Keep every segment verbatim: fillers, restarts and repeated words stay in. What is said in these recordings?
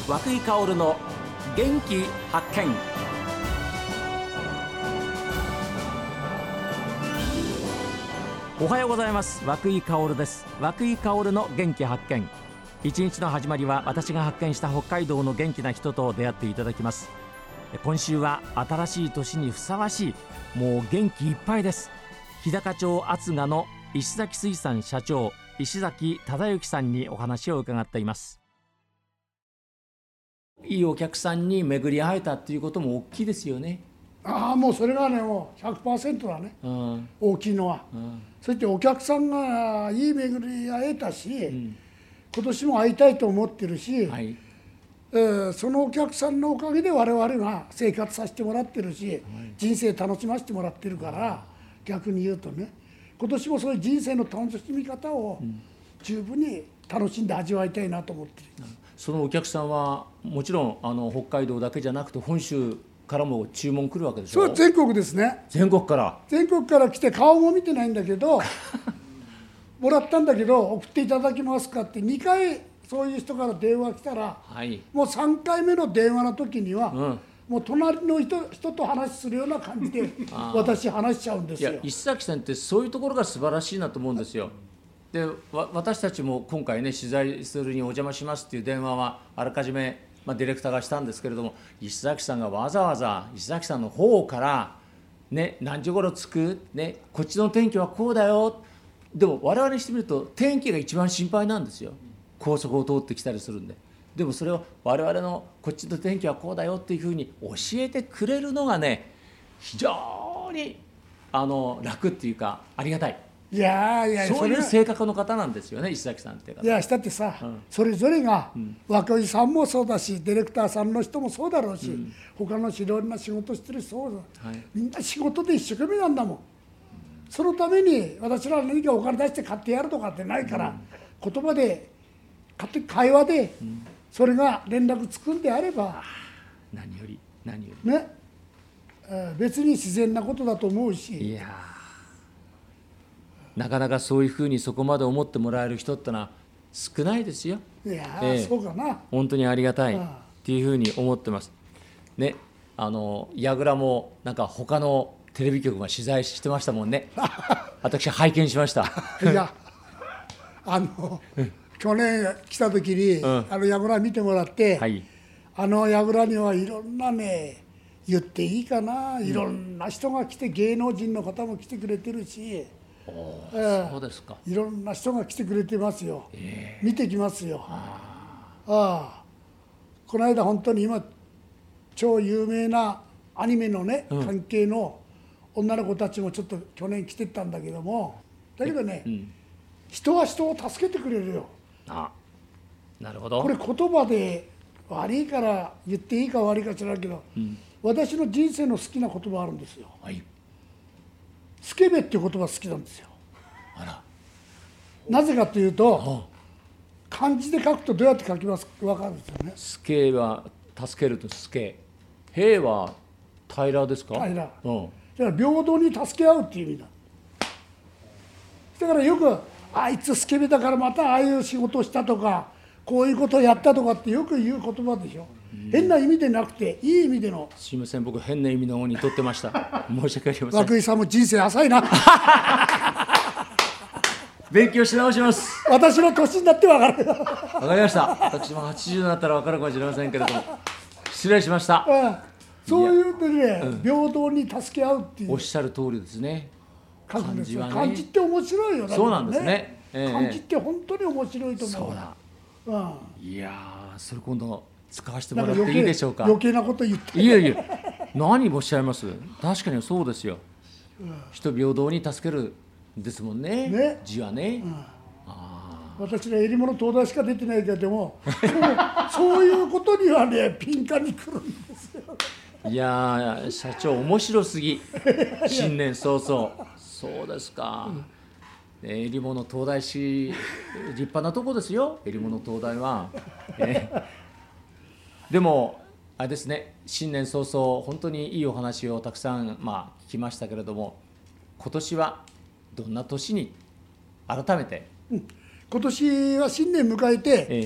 涌井薫の元気発見。おはようございます。涌井薫です。涌井薫の元気発見。一日の始まりは私が発見した北海道の元気な人と出会っていただきます。今週は新しい年にふさわしい、もう元気いっぱいです。日高町厚賀の石崎水産社長石崎忠之さんにお話を伺っています。いいお客さんに巡り会えたっていうことも大きいですよね。 ああ、もうそれがね、もう ひゃくパーセント だね、うん、大きいのは、うん、そしてお客さんがいい巡り会えたし、うん、今年も会いたいと思ってるし、はい、えー、そのお客さんのおかげで我々が生活させてもらってるし、はい、人生楽しませてもらってるから、逆に言うとね、今年もそういう人生の楽しみ方を十分に楽しんで味わいたいなと思ってる、うん、 そのお客さんはもちろんあの北海道だけじゃなくて本州からも注文来るわけでしょ。 そう、全国ですね。 全国から全国から来て、顔も見てないんだけどもらったんだけど送っていただけますかってにかいそういう人から電話来たら、はい、もうさんかいめの電話の時には、うん、もう隣の 人, 人と話するような感じで私話しちゃうんですよ。 いや、石崎さんってそういうところが素晴らしいなと思うんですよ。でわ私たちも今回ね、取材するにお邪魔しますっていう電話はあらかじめ、まあ、ディレクターがしたんですけれども、石崎さんがわざわざ石崎さんの方から、ね、何時頃着く、ね、こっちの天気はこうだよ。でも我々にしてみると天気が一番心配なんですよ。高速を通ってきたりするんで。でもそれを我々のこっちの天気はこうだよっていうふうに教えてくれるのがね、非常にあの楽っていうかありがたい。 いやいや、 そういう性格の方なんですよね、石崎さんって方。 いや、だってさ、うん、それぞれが、うん、涌井さんもそうだし、ディレクターさんの人もそうだろうし、うん、他のいろんな仕事してる人そうだ、はい、みんな仕事で一生懸命なんだもん、うん、そのために私ら何かお金出して買ってやるとかってないから、うん、言葉で会話で、うん、それが連絡つくんであれば、 何より何よりね、別に自然なことだと思うし。 いや、なかなかそういうふうにそこまで思ってもらえる人ってのは少ないですよ。 いや、えー、そうかな。 本当にありがたいっていうふうに思ってますね。あの櫓もなんか他のテレビ局が取材してましたもんね私拝見しましたいや、あの去年来た時に、うん、あの櫓見てもらって、はい、あの櫓にはいろんなね、言っていいかな、いろんな人が来て、芸能人の方も来てくれてるし、 えー、そうですか。 いろんな人が来てくれてますよ、えー、見てきますよ。ああ、この間本当に今超有名なアニメのね、うん、関係の女の子たちもちょっと去年来てたんだけども、だけどね、うん、人は人を助けてくれるよ。 あ、なるほど。 これ言葉で悪いから言っていいか悪いか知らんけど、うん、私の人生の好きな言葉あるんですよ。はい、スケベっていう言葉好きなんですよ。あら、なぜかというと、漢字で書くとどうやって書きますか分かるんですよね。 スケは助けるとスケ、平は平らですか。 平ら、うん、だから平等に助け合うっていう意味だ。だからよくあいつスケベだからまたああいう仕事をしたとか、こういうことをやったとかってよく言う言葉でしょ。変な意味でなくていい意味での。 すいません、僕変な意味の方に取ってました申し訳ありません。 涌井さんも人生浅いな勉強し直します。 私の年になって分かる分かりました。私もはちじゅうになったら分かるかもしれませんけれども、失礼しました、 うん、そういうのでね、うん、平等に助け合うっていう、 おっしゃる通りですね。 漢字はね、漢字って面白いよね。 そうなんですね、 えー、漢字って本当に面白いと思う。 そうだ、うん、いやー、それ今度使わせてもらっていいでしょうか。 余計なこと言っていやいや、何おっしゃいます。確かにそうですよ、うん、人平等に助けるですもん ね, ね字はね、うん、 あ、私ね、襟物東大しか出てないけどもそういうことにはねピンカに来るんですよ。 いや社長面白すぎ新年早々そうですか、うん、襟物東大市立派なとこですよ、襟物東大は、えー、でもあれですね、新年早々本当にいいお話をたくさん、まあ、聞きましたけれども、今年はどんな年に改めて、 うん、今年は新年迎えて、ええ、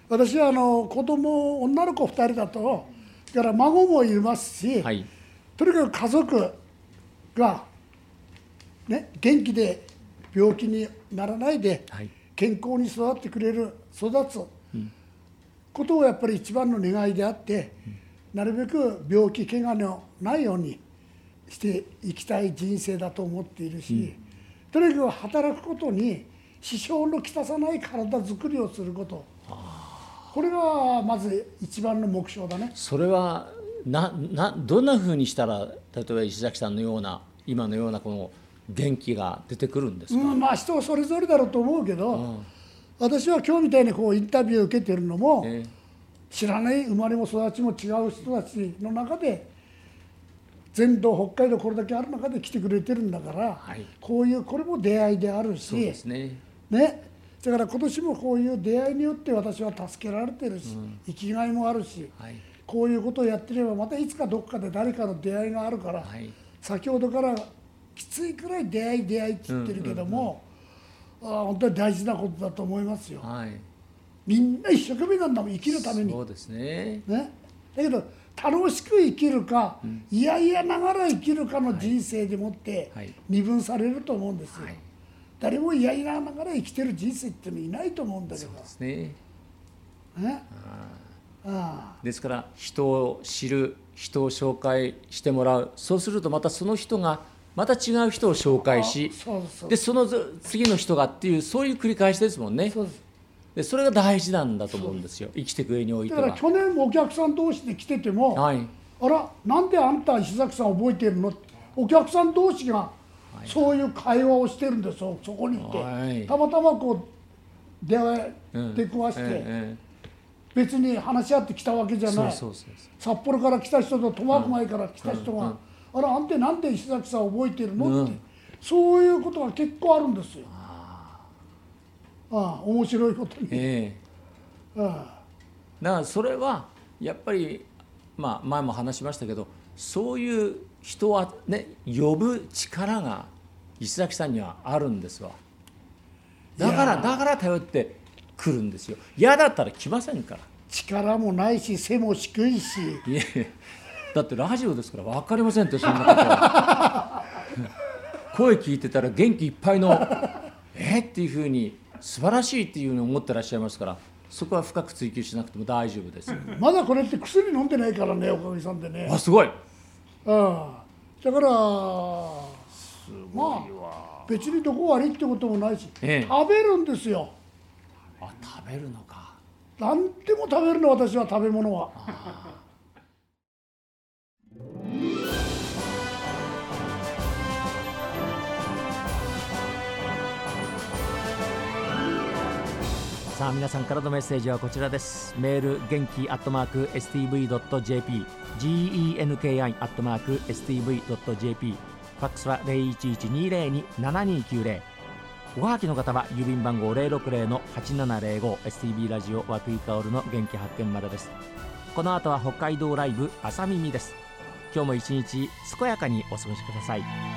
私はあの子供女の子ふたりだとから孫もいますし、はい、とにかく家族が、ね、元気で病気にならないで、はい、健康に育ってくれる育つことをやっぱり一番の願いであって、うん、なるべく病気怪我のないようにしていきたい人生だと思っているし、うん、とにかく働くことに支障のきたさない体づくりをすること、これがまず一番の目標だね。 それはななどんなふうにしたら、例えば石崎さんのような今のようなこの元気が出てくるんですか？ うん、まあ人それぞれだろうと思うけど、うん、私は今日みたいにこうインタビューを受けてるのも、えー、知らない生まれも育ちも違う人たちの中で全道北海道これだけある中で来てくれてるんだから、はい、こういうこれも出会いであるし、そうですね。ね、だから今年もこういう出会いによって私は助けられてるし、うん、生きがいもあるし、はい、こういうことをやってればまたいつかどっかで誰かの出会いがあるから、はい、先ほどからきついくらい出会い出会いって言ってるけども、うんうんうん、あ本当に大事なことだと思いますよ、はい、みんな一生懸命なんだもん生きるために。 そうですね。 ね、だけど楽しく生きるか、うん、いやいやながら生きるかの人生でもって二分されると思うんですよ、はい、誰もいやいやながら生きてる人生ってのいないと思うんだけど。 そうですね。 ね、 ああですから人を知る、人を紹介してもらう、そうするとまたその人がまた違う人を紹介し、そうそうでその次の人がっていう、そういう繰り返しですもんね。そうです。でそれが大事なんだと思うんですよ、生きていく上においては。 だから去年もお客さん同士で来てても、はい、あらなんであんた石崎さん覚えてるのって、お客さん同士がそういう会話をしてるんですよ、そこにいて、はい、たまたまこう出会い出くわして、うんええ、別に話し合ってきたわけじゃない。そうそうそうそう、札幌から来た人と苫小牧から来た人が、うんうん、あらあんたなんで石崎さん覚えてるの、うん、って、そういうことが結構あるんですよ。ああ面白いことに、えー、ああだからそれはやっぱり、まあ、前も話しましたけど、そういう人はね呼ぶ力が石崎さんにはあるんですわ。だからだから頼って来るんですよ。嫌だったら来ませんから。 力もないし背も低いし、いやだってラジオですから分かりませんって、そんなことは声聞いてたら元気いっぱいのえっていうふうに素晴らしいっていうふうに思ってらっしゃいますから、そこは深く追求しなくても大丈夫です。 まだこれって薬飲んでないからね、おかげさんでね。 あすごい。 あだからまあ別にどこ悪いってこともないし、ええ、食べるんですよ。 あ食べるのか。 何でも食べるの、私は食べ物は。 さあ皆さんからのメッセージはこちらです。メール元気アットマーク エスティーブイドットジェーピー genki アットマーク エスティーブイドットジェーピー、 ファックスは ゼロいちいちにゼロにななにきゅうゼロ、おはがきの方は郵便番号 ゼロろくゼロのはちななゼロご エスティービー ラジオ和久井薫の元気発見までです。この後は北海道ライブ朝耳です。今日も一日健やかにお過ごしください。